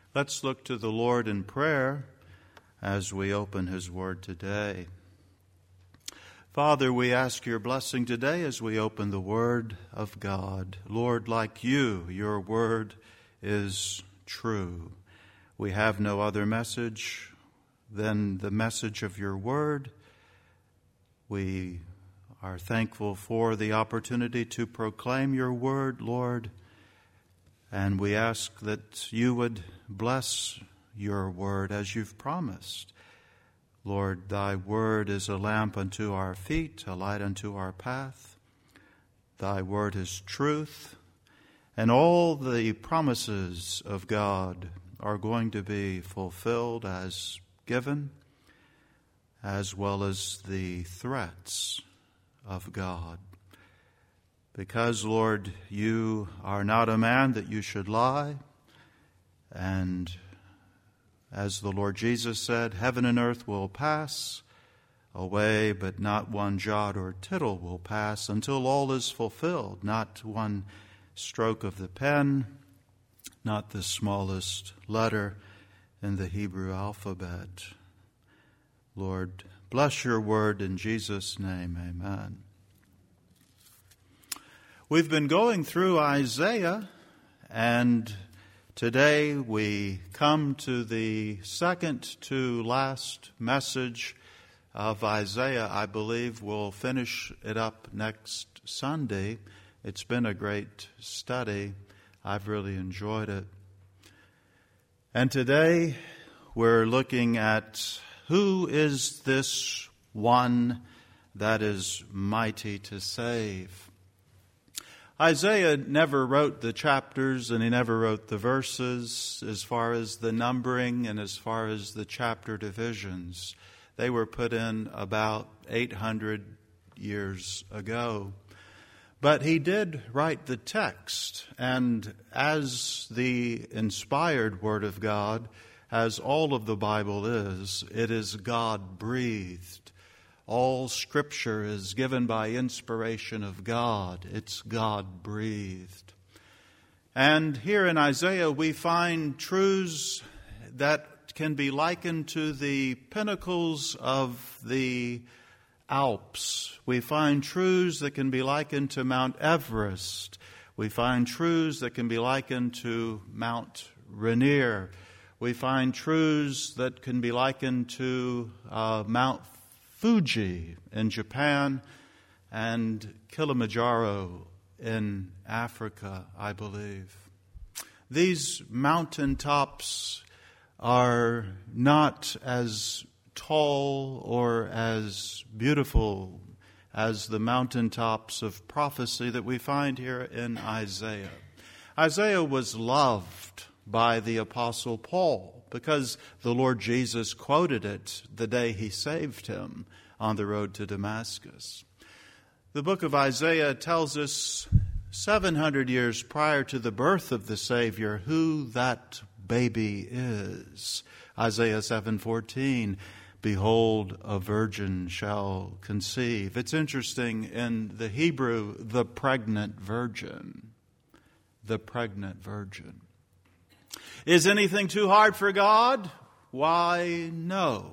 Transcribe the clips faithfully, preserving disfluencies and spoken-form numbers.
Let's look to the Lord in prayer as we open His Word today. Father, we ask your blessing today as we open the Word of God. Lord, like you, your Word is true. We have no other message than the message of your Word. We are thankful for the opportunity to proclaim your Word, Lord, and we ask that you would bless your Word as you've promised. Lord, thy Word is a lamp unto our feet, a light unto our path. Thy Word is truth, and all the promises of God are going to be fulfilled as given, as well as the threats of God. Because, Lord, you are not a man that you should lie, and as the Lord Jesus said, heaven and earth will pass away, but not one jot or tittle will pass until all is fulfilled. Not one stroke of the pen, not the smallest letter in the Hebrew alphabet. Lord, bless your word in Jesus' name, amen. We've been going through Isaiah, and today we come to the second to last message of Isaiah. I believe we'll finish it up next Sunday. It's been a great study. I've really enjoyed it. And today we're looking at who is this one that is mighty to save. Isaiah never wrote the chapters and he never wrote the verses as far as the numbering and as far as the chapter divisions. They were put in about eight hundred years ago. But he did write the text, and as the inspired Word of God, as all of the Bible is, it is God-breathed. All Scripture is given by inspiration of God. It's God-breathed. And here in Isaiah we find truths that can be likened to the pinnacles of the Alps. We find truths that can be likened to Mount Everest. We find truths that can be likened to Mount Rainier. We find truths that can be likened to uh, Mount Fuji in Japan and Kilimanjaro in Africa, I believe. These mountaintops are not as tall or as beautiful as the mountaintops of prophecy that we find here in Isaiah. Isaiah was loved by the Apostle Paul because the Lord Jesus quoted it the day he saved him on the road to Damascus. The book of Isaiah tells us seven hundred years prior to the birth of the Savior who that baby is. Isaiah seven fourteen, behold, a virgin shall conceive. It's interesting, in the Hebrew, the pregnant virgin. The pregnant virgin. Is anything too hard for God? Why, no.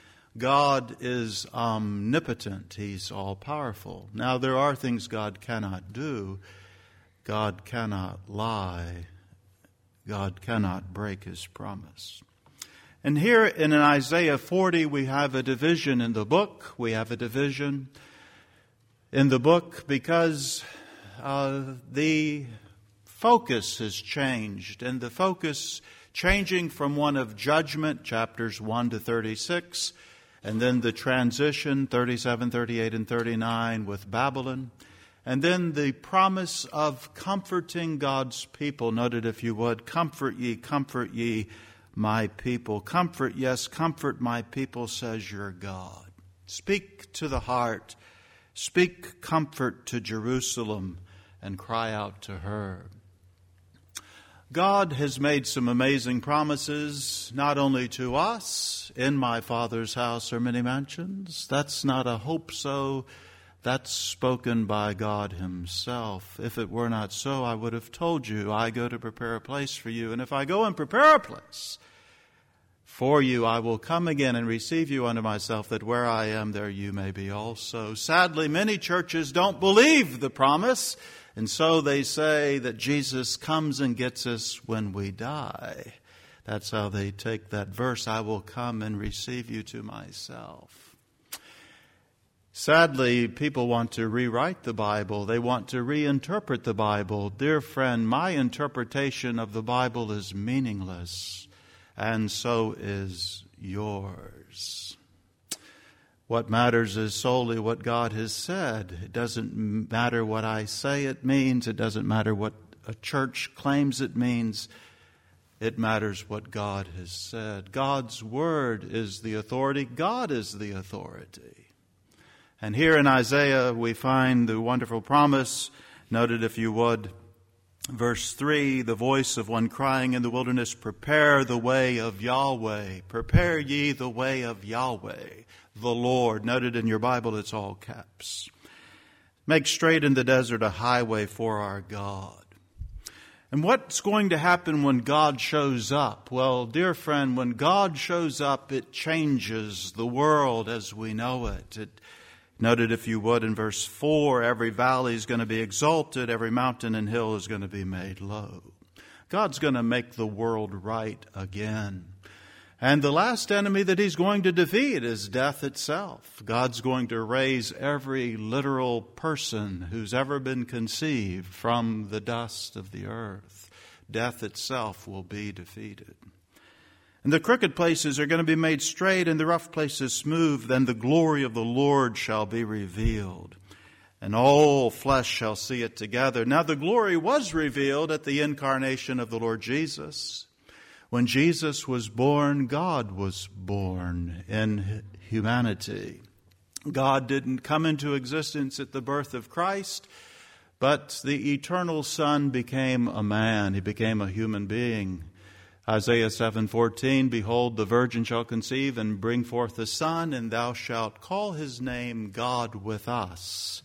God is omnipotent. He's all-powerful. Now, there are things God cannot do. God cannot lie. God cannot break His promise. And here in Isaiah forty, we have a division in the book. We have a division in the book because uh, the focus has changed, and the focus changing from one of judgment, chapters one to thirty-six, and then the transition, thirty-seven, thirty-eight, and thirty-nine with Babylon, and then the promise of comforting God's people. Note it if you would. Comfort ye, comfort ye, my people. Comfort, yes, comfort my people, says your God. Speak to the heart. Speak comfort to Jerusalem and cry out to her. God has made some amazing promises, not only to us. In my Father's house are many mansions. That's not a hope so. That's spoken by God himself. If it were not so, I would have told you, I go to prepare a place for you. And if I go and prepare a place for you, I will come again and receive you unto myself, that where I am, there you may be also. Sadly, many churches don't believe the promise, and so they say that Jesus comes and gets us when we die. That's how they take that verse, I will come and receive you to myself. Sadly, people want to rewrite the Bible. They want to reinterpret the Bible. Dear friend, my interpretation of the Bible is meaningless, and so is yours. What matters is solely what God has said. It doesn't matter what I say it means. It doesn't matter what a church claims it means. It matters what God has said. God's word is the authority. God is the authority. And here in Isaiah we find the wonderful promise, noted if you would, verse three, the voice of one crying in the wilderness, prepare the way of Yahweh. Prepare ye the way of Yahweh, the Lord. Noted in your Bible, it's all caps. Make straight in the desert a highway for our God. And what's going to happen when God shows up? Well, dear friend, when God shows up, it changes the world as we know it. It noted, if you would, in verse four, every valley is going to be exalted, every mountain and hill is going to be made low. God's going to make the world right again. And the last enemy that he's going to defeat is death itself. God's going to raise every literal person who's ever been conceived from the dust of the earth. Death itself will be defeated. And the crooked places are going to be made straight and the rough places smooth. Then the glory of the Lord shall be revealed, and all flesh shall see it together. Now the glory was revealed at the incarnation of the Lord Jesus. When Jesus was born, God was born in humanity. God didn't come into existence at the birth of Christ, but the eternal Son became a man. He became a human being. Isaiah seven fourteen, behold, the virgin shall conceive and bring forth a son, and thou shalt call his name God with us.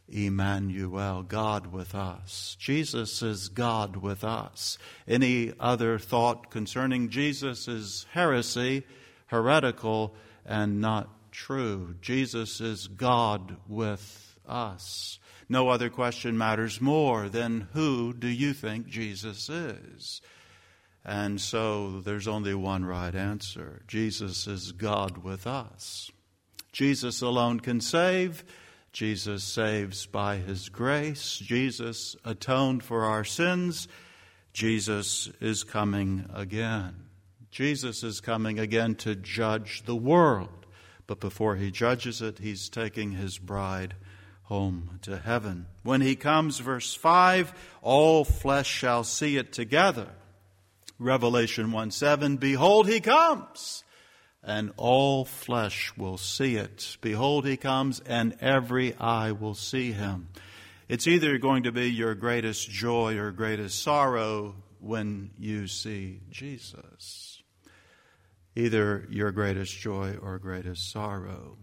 Emmanuel, God with us. Jesus is God with us. Any other thought concerning Jesus is heresy, heretical, and not true. Jesus is God with us. No other question matters more than who do you think Jesus is? And so there's only one right answer. Jesus is God with us. Jesus alone can save. Jesus saves by his grace. Jesus atoned for our sins. Jesus is coming again. Jesus is coming again to judge the world. But before he judges it, he's taking his bride home to heaven. When he comes, verse five, all flesh shall see it together. Revelation one seven, behold, he comes, and all flesh will see it. Behold, he comes, and every eye will see him. It's either going to be your greatest joy or greatest sorrow when you see Jesus. Either your greatest joy or greatest sorrow.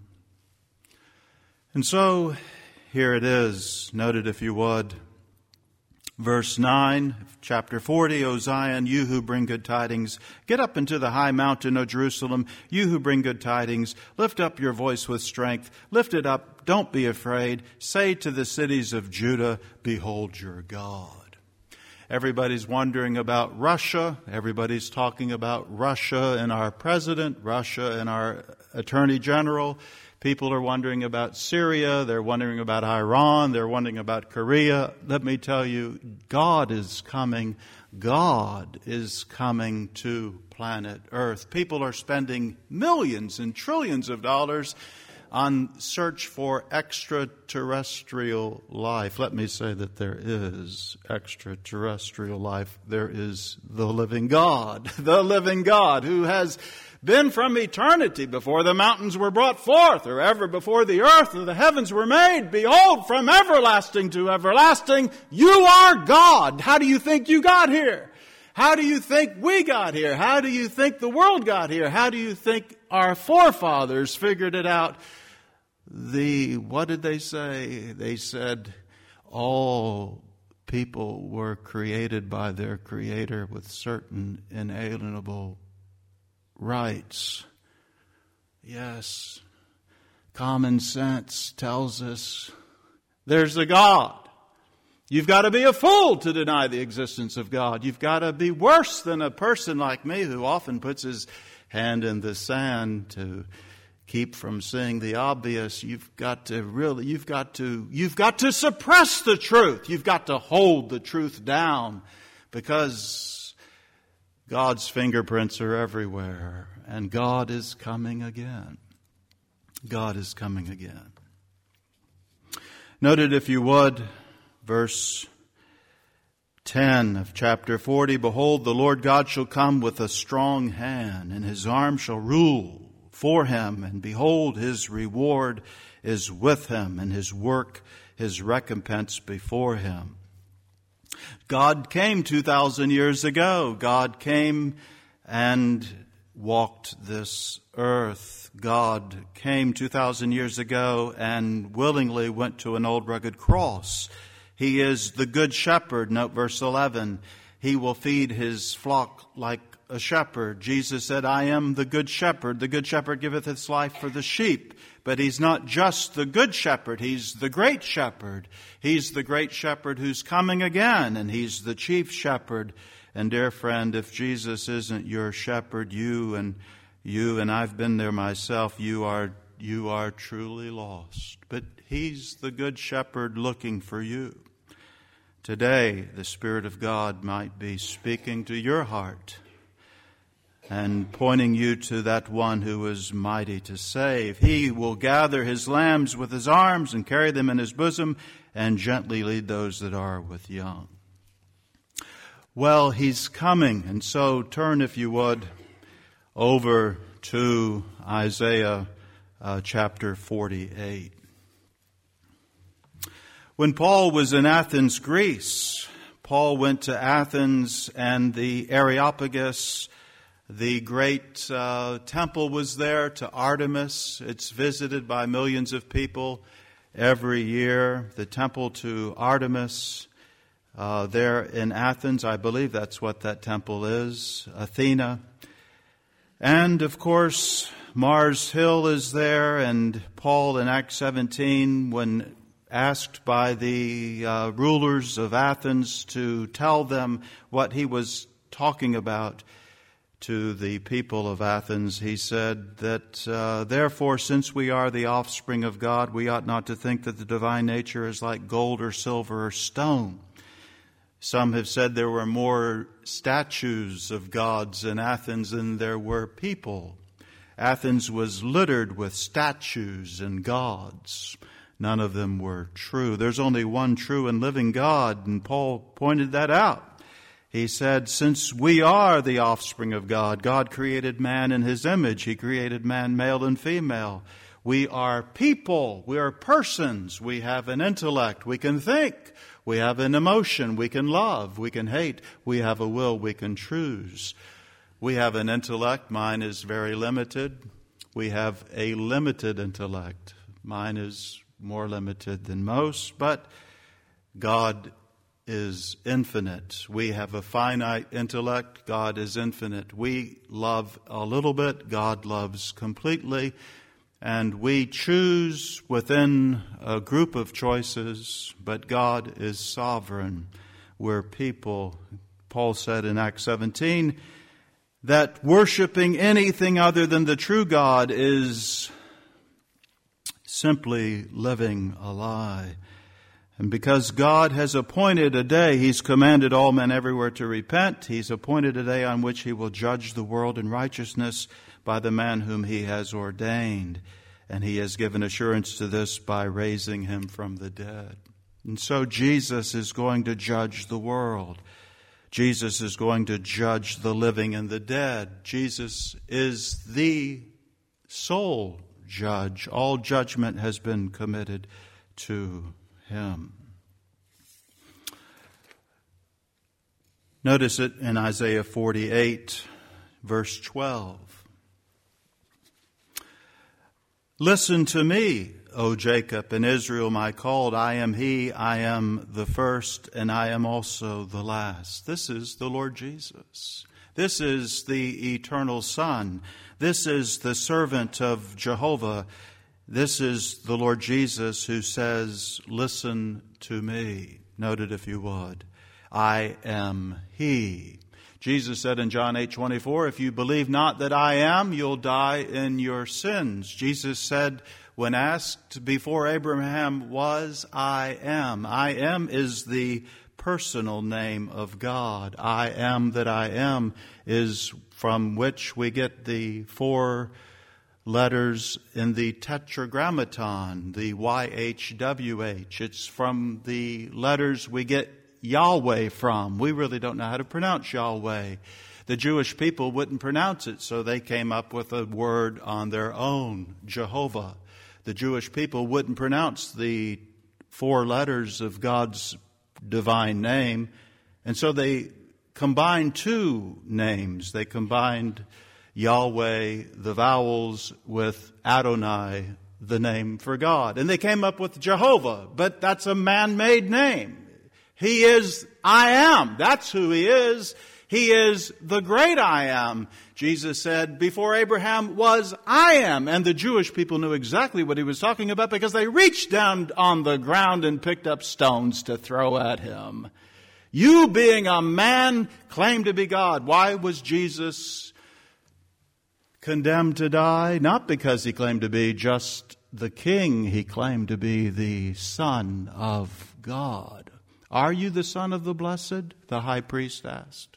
And so, here it is, noted if you would. Verse nine, chapter forty, O Zion, you who bring good tidings, get up into the high mountain, O Jerusalem, you who bring good tidings, lift up your voice with strength, lift it up, don't be afraid, say to the cities of Judah, behold your God. Everybody's wondering about Russia, everybody's talking about Russia and our president, Russia and our attorney general. People are wondering about Syria. They're wondering about Iran. They're wondering about Korea. Let me tell you, God is coming. God is coming to planet Earth. People are spending millions and trillions of dollars on search for extraterrestrial life. Let me say that there is extraterrestrial life. There is the living God, the living God who has been from eternity before the mountains were brought forth, or ever before the earth or the heavens were made. Behold, from everlasting to everlasting, you are God. How do you think you got here? How do you think we got here? How do you think the world got here? How do you think our forefathers figured it out the, what did they say? They said all people were created by their Creator with certain inalienable rights. Yes, common sense tells us there's a God. You've got to be a fool to deny the existence of God. You've got to be worse than a person like me who often puts his hand in the sand to keep from seeing the obvious. You've got to really, you've got to, you've got to suppress the truth. You've got to hold the truth down because God's fingerprints are everywhere and God is coming again. God is coming again. Note it, if you would, verse ten of chapter forty. Behold, the Lord God shall come with a strong hand, and his arm shall rule for him. And behold, his reward is with him, and his work, his recompense before him. God came two thousand years ago. God came and walked this earth. God came two thousand years ago and willingly went to an old rugged cross. He is the good shepherd. Note verse eleven. He will feed his flock like a shepherd. Jesus said, I am the good shepherd. The good shepherd giveth his life for the sheep. But he's not just the good shepherd. He's the great shepherd. He's the great shepherd who's coming again. And he's the chief shepherd. And dear friend, if Jesus isn't your shepherd, you and you, and I've been there myself, you are, you are truly lost. But he's the good shepherd looking for you. Today, the Spirit of God might be speaking to your heart and pointing you to that one who is mighty to save. He will gather his lambs with his arms and carry them in his bosom and gently lead those that are with young. Well, he's coming, and so turn, if you would, over to Isaiah uh, chapter forty-eight. When Paul was in Athens, Greece, Paul went to Athens and the Areopagus, the great uh, temple was there to Artemis. It's visited by millions of people every year. The temple to Artemis uh, there in Athens, I believe that's what that temple is, Athena. And of course, Mars Hill is there, and Paul in Acts seventeen, when asked by the uh, rulers of Athens to tell them what he was talking about to the people of Athens, he said that, uh, therefore, since we are the offspring of God, we ought not to think that the divine nature is like gold or silver or stone. Some have said there were more statues of gods in Athens than there were people. Athens was littered with statues and gods. None of them were true. There's only one true and living God, and Paul pointed that out. He said, since we are the offspring of God, God created man in his image. He created man male and female. We are people. We are persons. We have an intellect. We can think. We have an emotion. We can love. We can hate. We have a will. We can choose. We have an intellect. Mine is very limited. We have a limited intellect. Mine is more limited than most, but God is infinite. We have a finite intellect. God is infinite. We love a little bit. God loves completely. And we choose within a group of choices, but God is sovereign. We're people. Paul said in Acts seventeen that worshiping anything other than the true God is simply living a lie. And because God has appointed a day, He's commanded all men everywhere to repent. He's appointed a day on which He will judge the world in righteousness by the man whom He has ordained. And He has given assurance to this by raising Him from the dead. And so Jesus is going to judge the world. Jesus is going to judge the living and the dead. Jesus is the sole judge. All judgment has been committed to Him. Notice it in Isaiah forty-eight, verse twelve. Listen to me, O Jacob, and Israel my called, I am he, I am the first, and I am also the last. This is the Lord Jesus. This is the eternal Son. This is the servant of Jehovah. This is the Lord Jesus who says, listen to me. Note it if you would. I am he. Jesus said in John eight twenty-four, if you believe not that I am, you'll die in your sins. Jesus said, when asked before Abraham was, I am. I am is the personal name of God. I am that I am is from which we get the four letters in the Tetragrammaton, the Y H W H. It's from the letters we get Yahweh from. We really don't know how to pronounce Yahweh. The Jewish people wouldn't pronounce it, so they came up with a word on their own, Jehovah. The Jewish people wouldn't pronounce the four letters of God's divine name, and so they combined two names. They combined Yahweh, the vowels, with Adonai, the name for God. And they came up with Jehovah, but that's a man-made name. He is I am. That's who he is. He is the great I am. Jesus said, before Abraham was, I am. And the Jewish people knew exactly what he was talking about because they reached down on the ground and picked up stones to throw at him. You being a man claim to be God. Why was Jesus condemned to die? Not because he claimed to be just the king. He claimed to be the Son of God. Are you the Son of the Blessed? The high priest asked.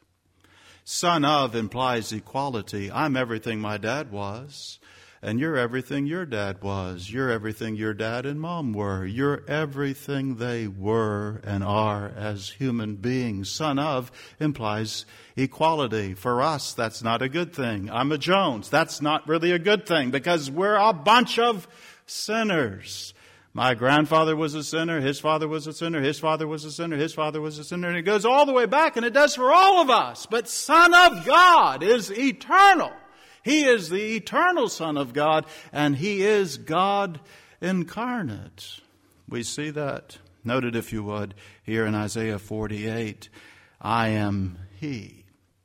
Son of implies equality. I'm everything my dad was, and you're everything your dad was. You're everything your dad and mom were. You're everything they were and are as human beings. Son of implies equality. For us, that's not a good thing. I'm a Jones. That's not really a good thing because we're a bunch of sinners. My grandfather was a sinner, his father was a sinner, his father was a sinner, his father was a sinner, and it goes all the way back, and it does for all of us. But Son of God is eternal. He is the eternal Son of God, and He is God incarnate. We see that. Note it, if you would, here in Isaiah forty-eight. I am He.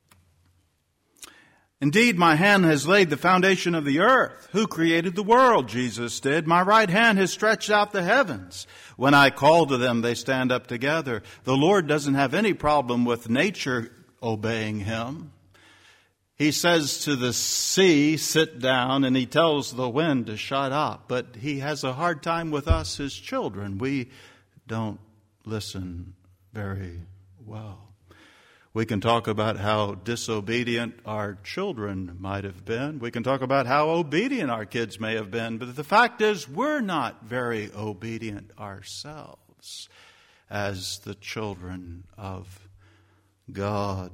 Indeed, my hand has laid the foundation of the earth. Who created the world? Jesus did. My right hand has stretched out the heavens. When I call to them, they stand up together. The Lord doesn't have any problem with nature obeying Him. He says to the sea, sit down, and He tells the wind to shut up. But He has a hard time with us, His children. We don't listen very well. We can talk about how disobedient our children might have been. We can talk about how obedient our kids may have been. But the fact is, we're not very obedient ourselves as the children of God.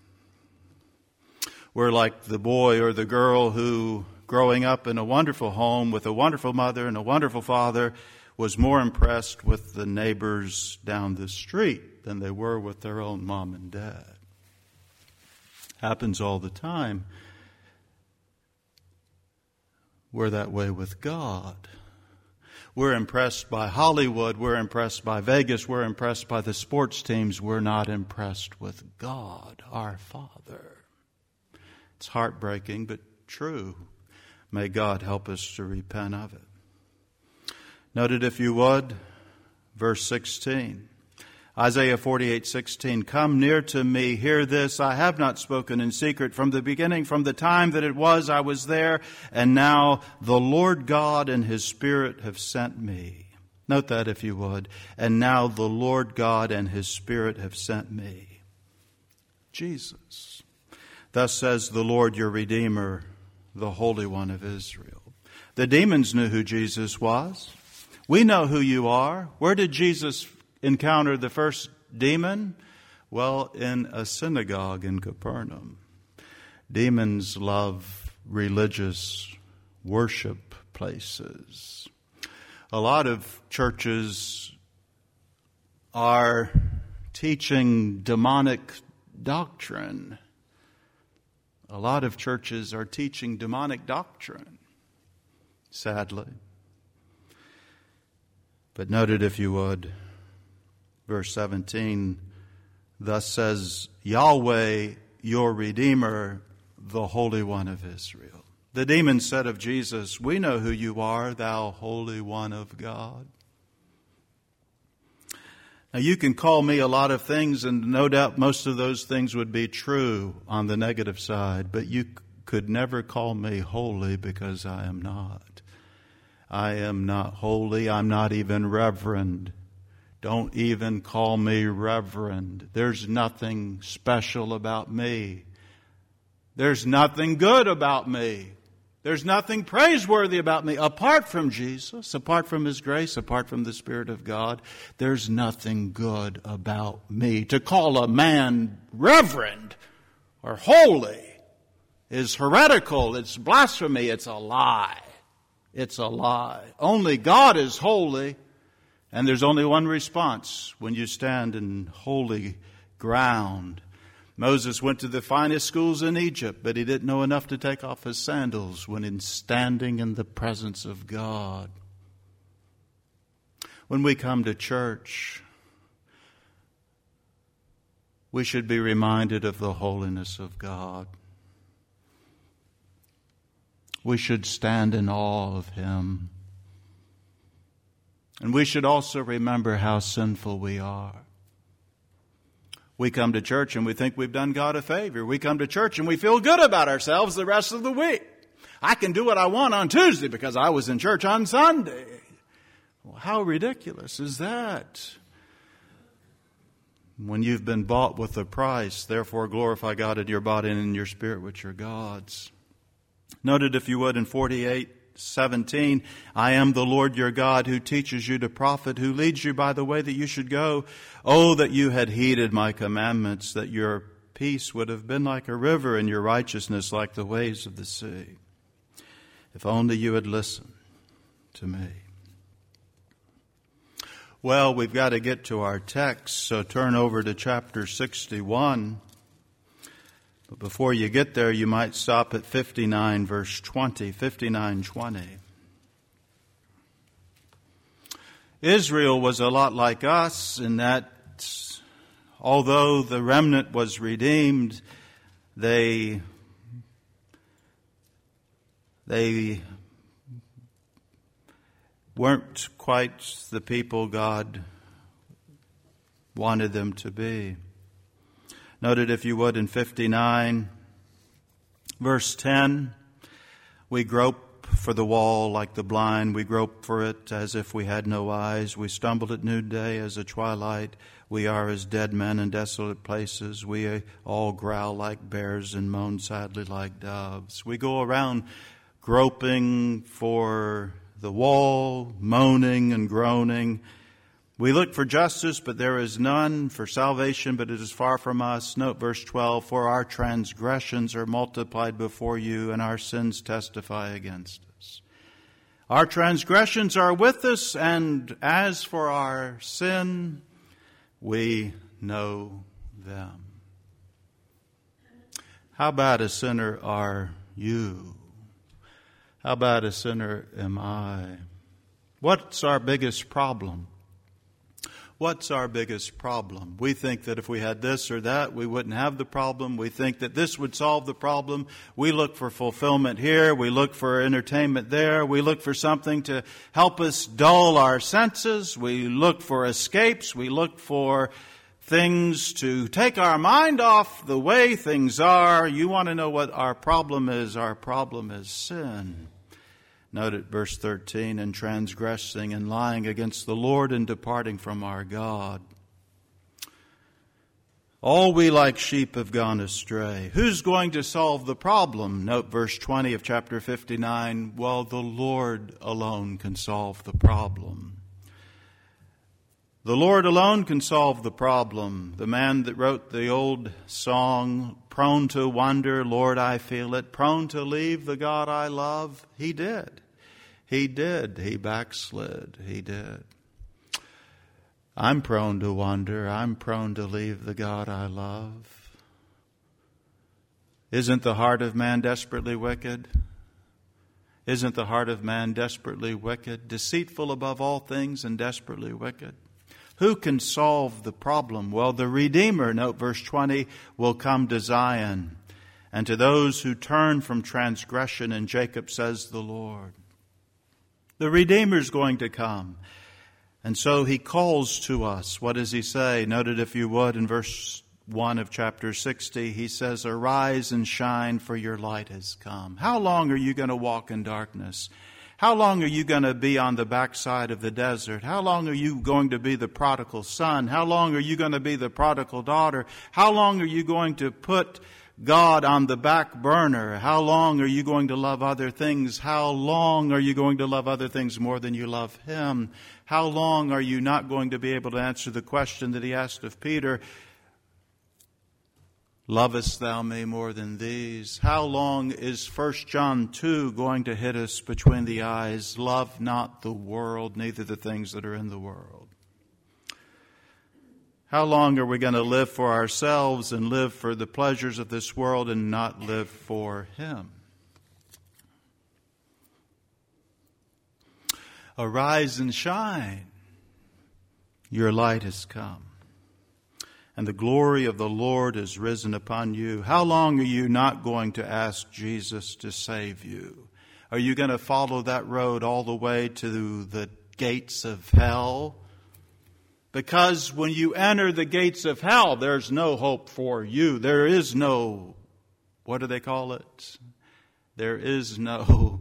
We're like the boy or the girl who, growing up in a wonderful home with a wonderful mother and a wonderful father, was more impressed with the neighbors down the street than they were with their own mom and dad. Happens all the time. We're that way with God. We're impressed by Hollywood. We're impressed by Vegas. We're impressed by the sports teams. We're not impressed with God, our Father. It's heartbreaking, but true. May God help us to repent of it. Note it, if you would, verse sixteen. Isaiah forty-eight sixteen, come near to me, hear this, I have not spoken in secret from the beginning, from the time that it was I was there, and now the Lord God and His Spirit have sent me. Note that, if you would. And now the Lord God and His Spirit have sent me. Jesus. Thus says the Lord your Redeemer, the Holy One of Israel. The demons knew who Jesus was. We know who you are. Where did Jesus encounter the first demon? Well, in a synagogue in Capernaum. Demons love religious worship places. A lot of churches are teaching demonic doctrine. A lot of churches are teaching demonic doctrine, sadly. But note it if you would. Verse seventeen, thus says Yahweh, your Redeemer, the Holy One of Israel. The demon said of Jesus, we know who you are, thou Holy One of God. Now you can call me a lot of things, and no doubt most of those things would be true on the negative side, but you could never call me holy, because I am not. I am not holy. I'm not even reverend. Don't even call me reverend. There's nothing special about me. There's nothing good about me. There's nothing praiseworthy about me. Apart from Jesus, apart from His grace, apart from the Spirit of God, there's nothing good about me. To call a man reverend or holy is heretical. It's blasphemy. It's a lie. It's a lie. Only God is holy, and there's only one response when you stand in holy ground. Moses went to the finest schools in Egypt, but he didn't know enough to take off his sandals when in standing in the presence of God. When we come to church, we should be reminded of the holiness of God. We should stand in awe of Him. And we should also remember how sinful we are. We come to church and we think we've done God a favor. We come to church and we feel good about ourselves the rest of the week. I can do what I want on Tuesday because I was in church on Sunday. Well, how ridiculous is that? When you've been bought with a price, therefore glorify God in your body and in your spirit, which are God's. Note it, if you would, in forty-eight seventeen, I am the Lord your God who teaches you to profit, who leads you by the way that you should go. Oh, that you had heeded my commandments, that your peace would have been like a river and your righteousness like the waves of the sea. If only you had listened to me. Well, we've got to get to our text, so turn over to chapter sixty-one. But before you get there, you might stop at fifty-nine, verse twenty. fifty-nine twenty. Israel was a lot like us in that although the remnant was redeemed, they, they weren't quite the people God wanted them to be. Note it, if you would, in fifty-nine, verse ten. We grope for the wall like the blind. We grope for it as if we had no eyes. We stumble at noonday as at twilight. We are as dead men in desolate places. We all growl like bears and moan sadly like doves. We go around groping for the wall, moaning and groaning. We look for justice, but there is none, for salvation, but it is far from us. Note verse twelve, for our transgressions are multiplied before you, and our sins testify against us. Our transgressions are with us, and as for our sin, we know them. How bad a sinner are you? How bad a sinner am I? What's our biggest problem? What's our biggest problem? We think that if we had this or that, we wouldn't have the problem. We think that this would solve the problem. We look for fulfillment here. We look for entertainment there. We look for something to help us dull our senses. We look for escapes. We look for things to take our mind off the way things are. You want to know what our problem is? Our problem is sin. Note it, verse thirteen, and transgressing and lying against the Lord and departing from our God. All we like sheep have gone astray. Who's going to solve the problem? Note verse twenty of chapter fifty-nine. Well, the Lord alone can solve the problem. The Lord alone can solve the problem. The man that wrote the old song, prone to wander, Lord, I feel it, prone to leave the God I love, he did. He did. He backslid. He did. I'm prone to wander. I'm prone to leave the God I love. Isn't the heart of man desperately wicked? Isn't the heart of man desperately wicked, deceitful above all things and desperately wicked? Who can solve the problem? Well, the Redeemer, note verse twenty, will come to Zion. And to those who turn from transgression, and Jacob says the Lord. The Redeemer's going to come. And so he calls to us. What does he say? Note it if you would in verse one of chapter sixty. He says, arise and shine, for your light has come. How long are you going to walk in darkness? How long are you going to be on the backside of the desert? How long are you going to be the prodigal son? How long are you going to be the prodigal daughter? How long are you going to put God on the back burner? How long are you going to love other things? How long are you going to love other things more than you love Him? How long are you not going to be able to answer the question that he asked of Peter, lovest thou me more than these? How long is First John two going to hit us between the eyes? Love not the world, neither the things that are in the world. How long are we going to live for ourselves and live for the pleasures of this world and not live for Him? Arise and shine. Your light has come, and the glory of the Lord is risen upon you. How long are you not going to ask Jesus to save you? Are you going to follow that road all the way to the gates of hell? Because when you enter the gates of hell, there's no hope for you. There is no, what do they call it? There is no,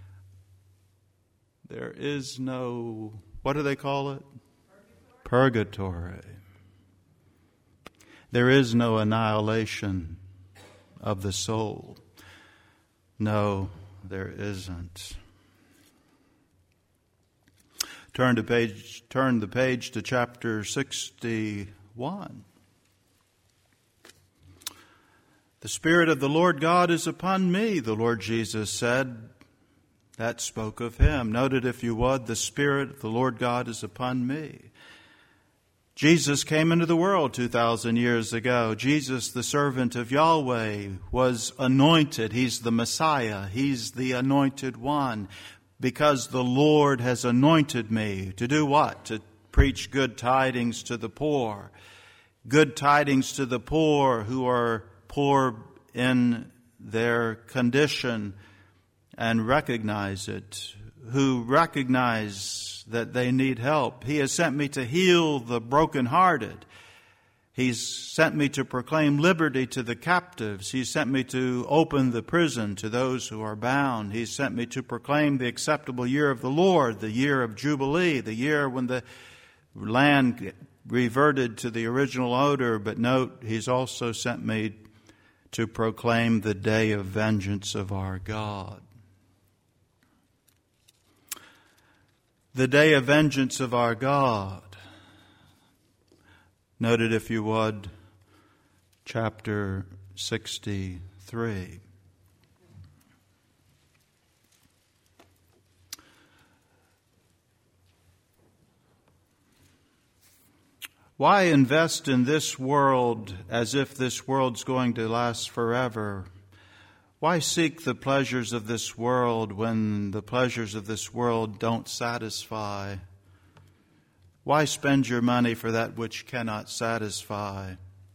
there is no, what do they call it? Purgatory. There is no annihilation of the soul. No, there isn't. Turn to page, turn the page to chapter sixty-one. The Spirit of the Lord God is upon me, the Lord Jesus said. That spoke of Him. Note it if you would, the Spirit of the Lord God is upon me. Jesus came into the world two thousand years ago. Jesus, the servant of Yahweh, was anointed. He's the Messiah. He's the anointed one. Because the Lord has anointed me to do what? To preach good tidings to the poor. Good tidings to the poor who are poor in their condition and recognize it. Who recognize that they need help. He has sent me to heal the brokenhearted. He's sent me to proclaim liberty to the captives. He's sent me to open the prison to those who are bound. He's sent me to proclaim the acceptable year of the Lord, the year of Jubilee, the year when the land reverted to the original odor. But note, He's also sent me to proclaim the day of vengeance of our God. The day of vengeance of our God. Note it if you would, chapter sixty-three. Why invest in this world as if this world's going to last forever? Why seek the pleasures of this world when the pleasures of this world don't satisfy? Why spend your money for that which cannot satisfy?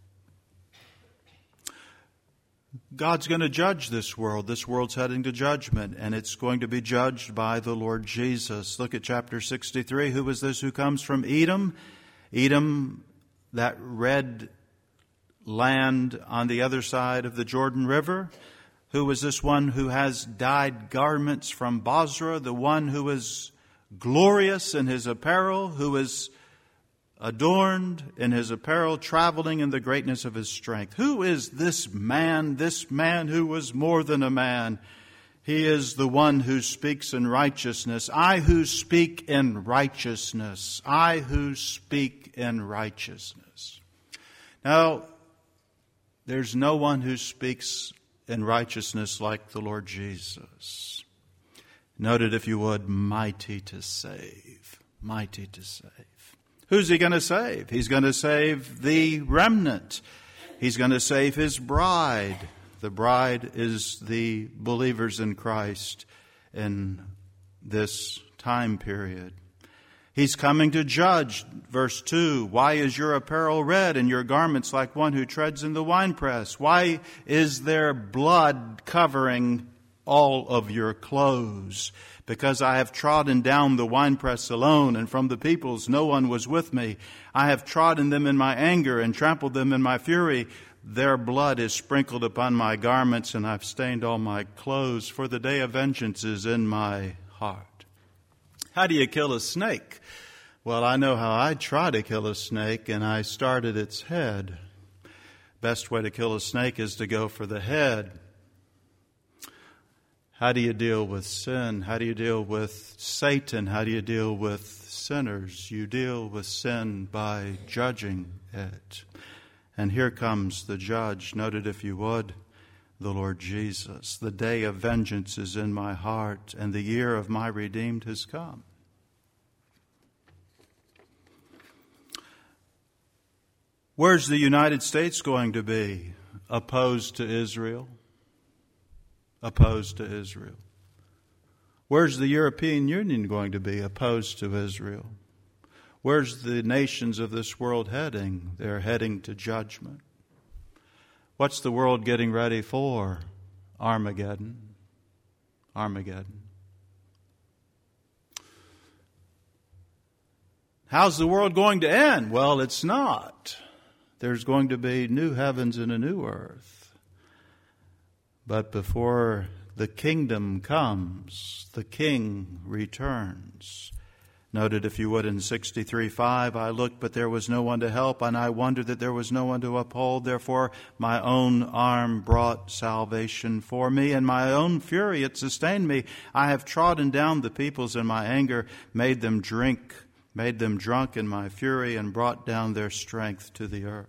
God's going to judge this world. This world's heading to judgment, and it's going to be judged by the Lord Jesus. Look at chapter sixty-three. Who is this who comes from Edom? Edom, that red land on the other side of the Jordan River. Who is this one who has dyed garments from Bozrah? The one who is glorious in his apparel, who is adorned in his apparel, traveling in the greatness of his strength. Who is this man, this man who was more than a man? He is the one who speaks in righteousness. I who speak in righteousness. I who speak in righteousness. Now, there's no one who speaks in righteousness like the Lord Jesus. Note it if you would, mighty to save. Mighty to save. Who's He going to save? He's going to save the remnant. He's going to save His bride. The bride is the believers in Christ. in this time period. He's coming to judge. Verse two, why is your apparel red and your garments like one who treads in the winepress? Why is there blood covering all of your clothes? Because I have trodden down the winepress alone, and from the peoples no one was with me. I have trodden them in my anger and trampled them in my fury. Their blood is sprinkled upon my garments, and I've stained all my clothes, for the day of vengeance is in my heart. How do you kill a snake? Well, I know how I try to kill a snake, and I start at its head. Best way to kill a snake is to go for the head. How do you deal with sin? How do you deal with Satan? How do you deal with sinners? You deal with sin by judging it. And here comes the judge. Note it if you would, the Lord Jesus. The day of vengeance is in my heart, and the year of my redeemed has come. Where's the United States going to be? Opposed to Israel? Opposed to Israel. Where's the European Union going to be? Opposed to Israel. Where's the nations of this world heading? They're heading to judgment. What's the world getting ready for? Armageddon. Armageddon. How's the world going to end? Well, it's not. There's going to be new heavens and a new earth. But before the kingdom comes, the king returns. Noted, if you would, in sixty-three five, I looked, but there was no one to help, and I wondered that there was no one to uphold. Therefore, my own arm brought salvation for me, and my own fury it sustained me. I have trodden down the peoples in my anger, made them drink, made them drunk in my fury, and brought down their strength to the earth.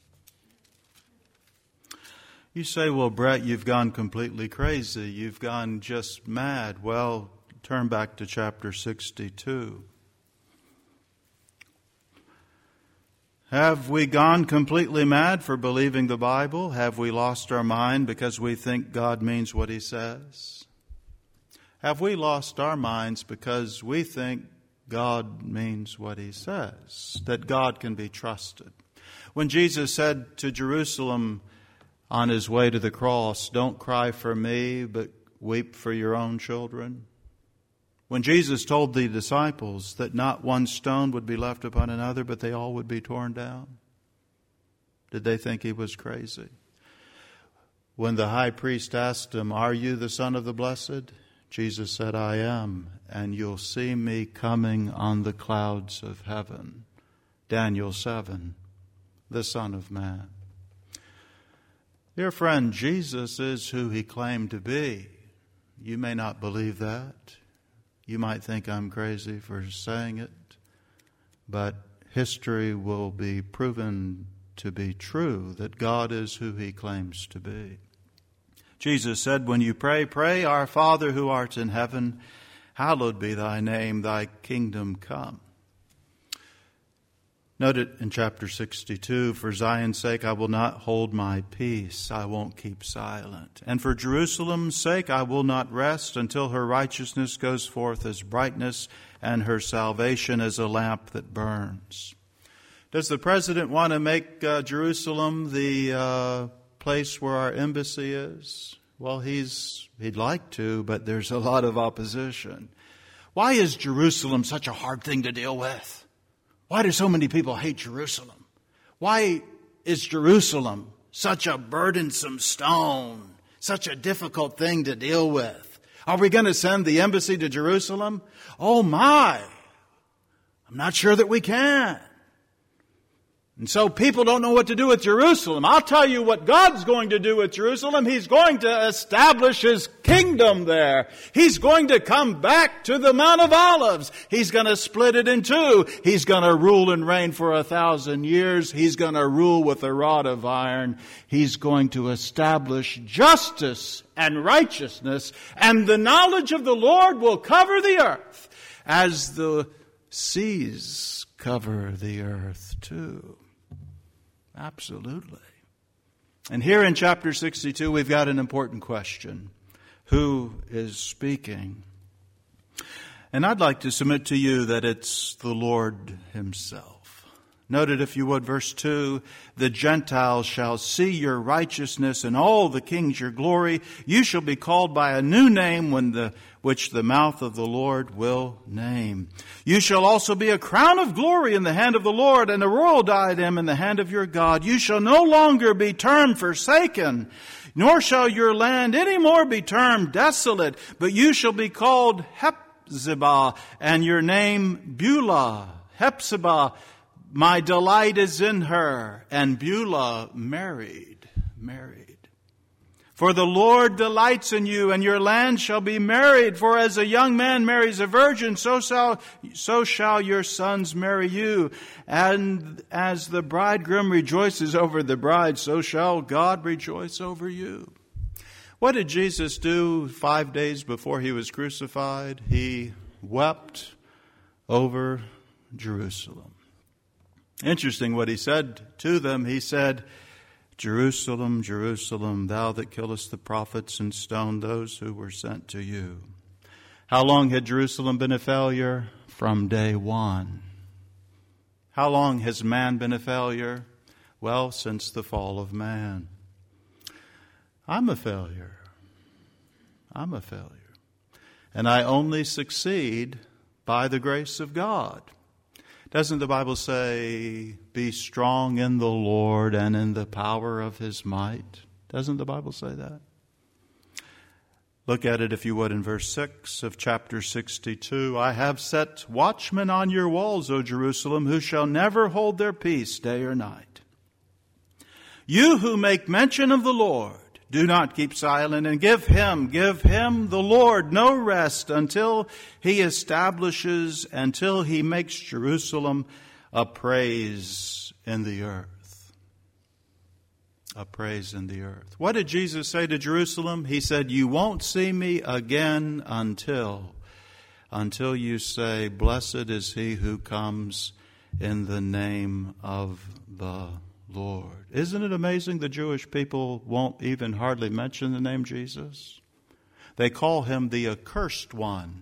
You say, well, Brett, you've gone completely crazy. You've gone just mad. Well, turn back to chapter sixty-two. Have we gone completely mad for believing the Bible? Have we lost our mind because we think God means what He says? Have we lost our minds because we think God means what He says, that God can be trusted? When Jesus said to Jerusalem on His way to the cross, don't cry for me, but weep for your own children. When Jesus told the disciples that not one stone would be left upon another, but they all would be torn down, did they think He was crazy? When the high priest asked Him, are you the Son of the Blessed? Jesus said, I am, and you'll see me coming on the clouds of heaven. Daniel seven, the Son of Man. Dear friend, Jesus is who He claimed to be. You may not believe that. You might think I'm crazy for saying it, but history will be proven to be true, that God is who He claims to be. Jesus said, when you pray, pray, Our Father who art in heaven, hallowed be Thy name, Thy kingdom come. Note it in chapter sixty-two, for Zion's sake I will not hold my peace, I won't keep silent. And for Jerusalem's sake I will not rest until her righteousness goes forth as brightness and her salvation as a lamp that burns. Does the president want to make uh, Jerusalem the uh, place where our embassy is? Well, he's he'd like to, but there's a lot of opposition. Why is Jerusalem such a hard thing to deal with? Why do so many people hate Jerusalem? Why is Jerusalem such a burdensome stone, such a difficult thing to deal with? Are we going to send the embassy to Jerusalem? Oh my! I'm not sure that we can. And so people don't know what to do with Jerusalem. I'll tell you what God's going to do with Jerusalem. He's going to establish His kingdom there. He's going to come back to the Mount of Olives. He's going to split it in two. He's going to rule and reign for a thousand years. He's going to rule with a rod of iron. He's going to establish justice and righteousness, and the knowledge of the Lord will cover the earth as the seas cover the earth too. Absolutely. And here in chapter sixty-two, we've got an important question. Who is speaking? And I'd like to submit to you that it's the Lord himself. Note it, if you would, verse two, the Gentiles shall see your righteousness, and all the kings your glory. You shall be called by a new name when the, which the mouth of the Lord will name. You shall also be a crown of glory in the hand of the Lord, and a royal diadem in the hand of your God. You shall no longer be termed forsaken, nor shall your land any more be termed desolate, but you shall be called Hephzibah, and your name Beulah. Hephzibah, my delight is in her, and Beulah married, married. For the Lord delights in you, and your land shall be married. For as a young man marries a virgin, so shall, so shall your sons marry you. And as the bridegroom rejoices over the bride, so shall God rejoice over you. What did Jesus do five days before he was crucified? He wept over Jerusalem. Interesting what he said to them. He said, Jerusalem, Jerusalem, thou that killest the prophets and stoned those who were sent to you. How long had Jerusalem been a failure? From day one. How long has man been a failure? Well, since the fall of man. I'm a failure. I'm a failure. And I only succeed by the grace of God. Doesn't the Bible say, be strong in the Lord and in the power of his might? Doesn't the Bible say that? Look at it, if you would, in verse six of chapter sixty-two. I have set watchmen on your walls, O Jerusalem, who shall never hold their peace day or night. You who make mention of the Lord, do not keep silent, and give him, give him, the Lord, no rest until he establishes, until he makes Jerusalem a praise in the earth. A praise in the earth. What did Jesus say to Jerusalem? He said, you won't see me again until, until you say, blessed is he who comes in the name of the Lord. Isn't it amazing the Jewish people won't even hardly mention the name Jesus? They call him the accursed one.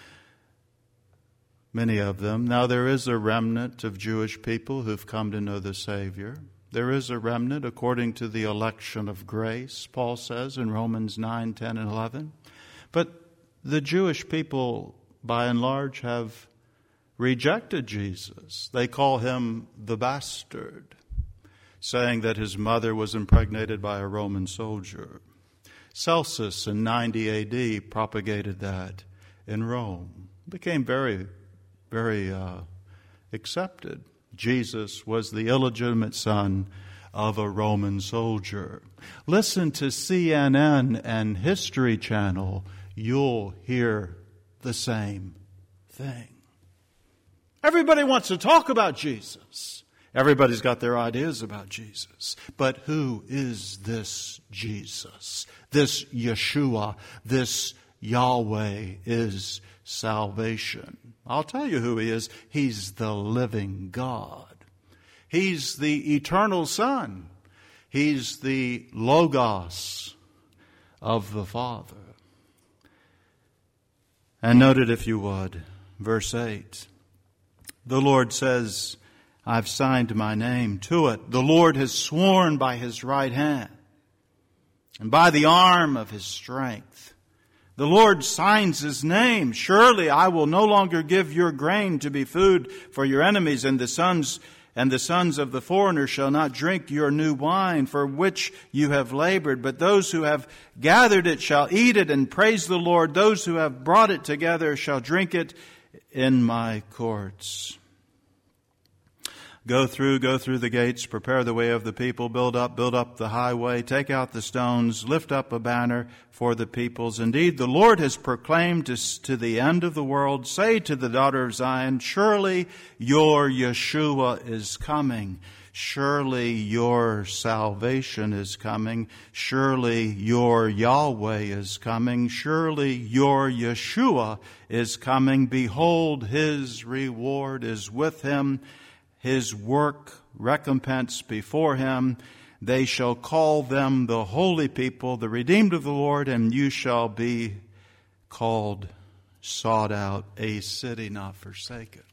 Many of them. Now there is a remnant of Jewish people who've come to know the Savior. There is a remnant according to the election of grace, Paul says in Romans nine, ten, and eleven. But the Jewish people, by and large, have rejected Jesus. They call him the bastard, saying that his mother was impregnated by a Roman soldier. Celsus in ninety A D propagated that in Rome. It became very, very uh, accepted. Jesus was the illegitimate son of a Roman soldier. Listen to C N N and History Channel. You'll hear the same thing. Everybody wants to talk about Jesus. Everybody's got their ideas about Jesus. But who is this Jesus? This Yeshua, this Yahweh is salvation. I'll tell you who he is. He's the living God. He's the eternal Son. He's the Logos of the Father. And note it, if you would, verse eight. The Lord says, I've signed my name to it. The Lord has sworn by his right hand and by the arm of his strength. The Lord signs his name. Surely I will no longer give your grain to be food for your enemies, and the sons and the sons of the foreigner shall not drink your new wine for which you have labored. But those who have gathered it shall eat it and praise the Lord. Those who have brought it together shall drink it in my courts. Go through, go through the gates, prepare the way of the people, build up, build up the highway, take out the stones, lift up a banner for the peoples. Indeed, the Lord has proclaimed to, to the end of the world, say to the daughter of Zion, surely your Yeshua is coming. Surely your salvation is coming. Surely your Yahweh is coming. Surely your Yeshua is coming. Behold, his reward is with him. His work recompense before him. They shall call them the holy people, the redeemed of the Lord, and you shall be called sought out a city not forsaken.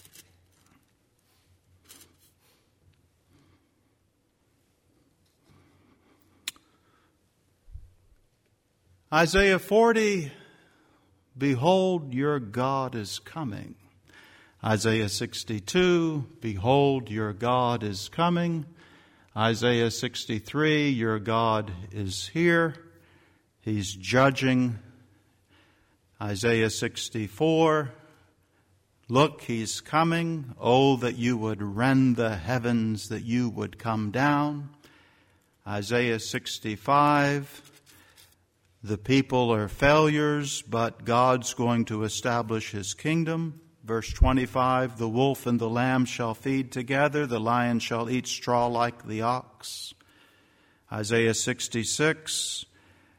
Isaiah forty, behold, your God is coming. Isaiah sixty-two, behold, your God is coming. Isaiah sixty-three, your God is here. He's judging. Isaiah sixty-four, look, he's coming. Oh, that you would rend the heavens, that you would come down. Isaiah sixty-five, the people are failures, but God's going to establish his kingdom. Verse twenty-five, the wolf and the lamb shall feed together, the lion shall eat straw like the ox. Isaiah sixty-six,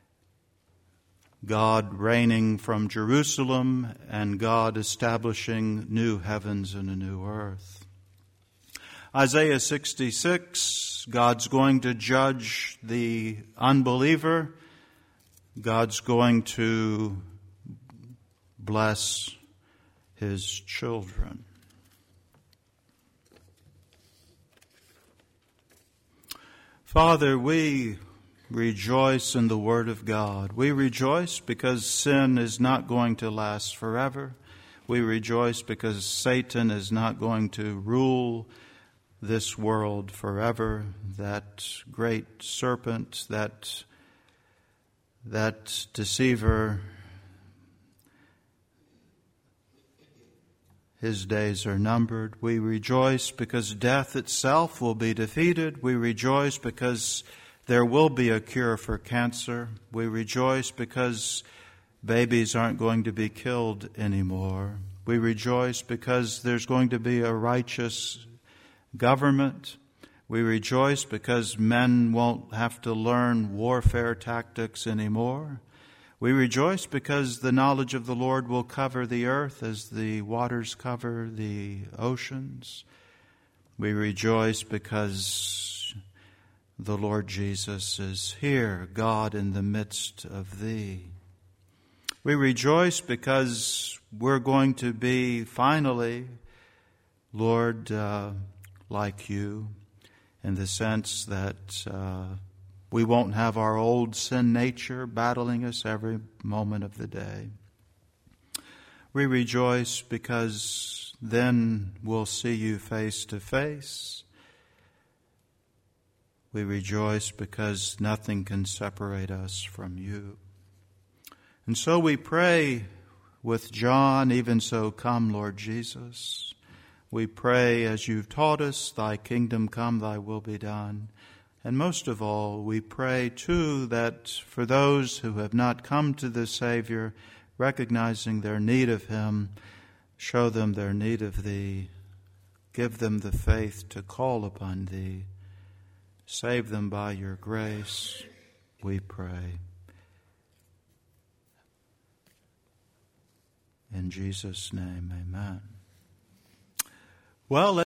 God reigning from Jerusalem and God establishing new heavens and a new earth. Isaiah sixty-six, God's going to judge the unbeliever. God's going to bless his children. Father, we rejoice in the Word of God. We rejoice because sin is not going to last forever. We rejoice because Satan is not going to rule this world forever. That great serpent, that, that deceiver, his days are numbered. We rejoice because death itself will be defeated. We rejoice because there will be a cure for cancer. We rejoice because babies aren't going to be killed anymore. We rejoice because there's going to be a righteous government. We rejoice because men won't have to learn warfare tactics anymore. We rejoice because the knowledge of the Lord will cover the earth as the waters cover the oceans. We rejoice because the Lord Jesus is here, God in the midst of thee. We rejoice because we're going to be finally, Lord, uh, like you, in the sense that uh, we won't have our old sin nature battling us every moment of the day. We rejoice because then we'll see you face to face. We rejoice because nothing can separate us from you. And so we pray with John, even so come, Lord Jesus. We pray as you've taught us, thy kingdom come, thy will be done. And most of all, we pray too that for those who have not come to the Savior, recognizing their need of him, show them their need of thee. Give them the faith to call upon thee. Save them by your grace, we pray. In Jesus' name, amen. Well,